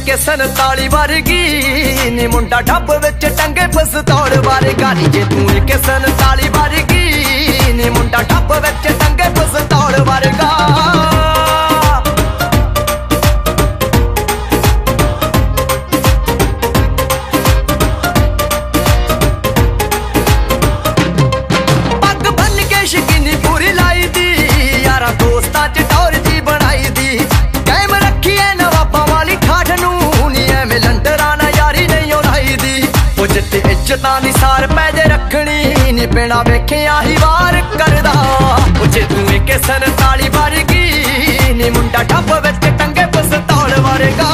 के 47 वर्गी नी मुंडा ढब विच टंगे पिस्तौल वर्गा नी जे तू के 47 वर्गी नी मुंडा ढब विच टंगे पिस्तौल वर्गा। पग बन के शकीनी पूरी लाई दी यारा दोस्तां च टौर जी बनाई दी कैम रखी है नवाबां वाली ठाठ नूं नी एवें लंडरां नाल यारी नहीं उड़ाई दी ओ जित्ते इज्जतां दी सार पैजे रखनी नी बिना वेखिया ही वार करदा ओ जे तू के 47 वर्गी नी मुंडा ढब विच टंगे पिस्तौल वर्गा।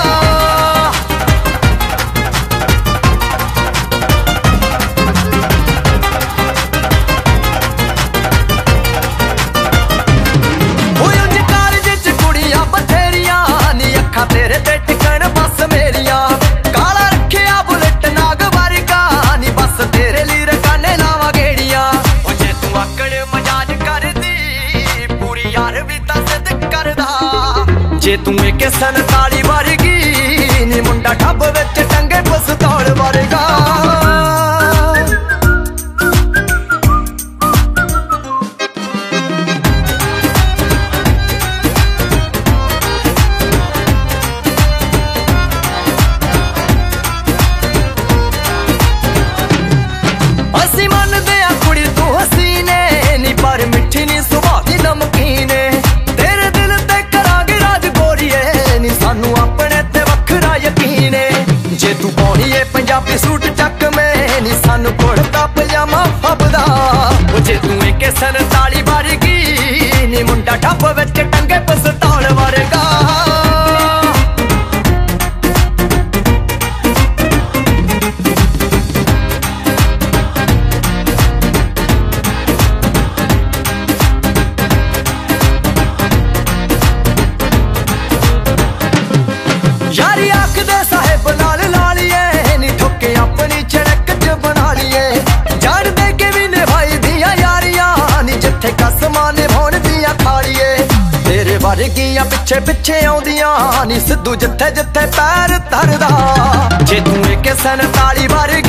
तेरे ते टिकण बस मेरिया काला रखिया बुलेट नाग वर्गा नी बस तेरे लिए रकाने लावा गेड़िया ओ जे तू आकड़ मजाज कर दी पूरी यार भी तां सिद्ध करदा जे तू के 47 वर्गी नी मुंडा ढब विच टंगे पिस्तौल वर्गा। जे तू पाउणी है पंजाबी सूट चक में नी सानू कुर्ता पजामा फबदा ओ जे तू के 47 वर्गी नी मुंडा ढब विच टंगे पिस्तौल वर्गा। यारी आख दे साहिब नाल ला लिए नी ठोके अपनी चड़क च बना लिए जान दे के भी निभाई दिया यारियां नी जिथे कसमां निभाउण दियां खालिए तेरे वर्गियां पिछे पिछे आउंदियां नी सिद्धू जिथे जिथे पैर धरदा जे तू के 47 वर्गी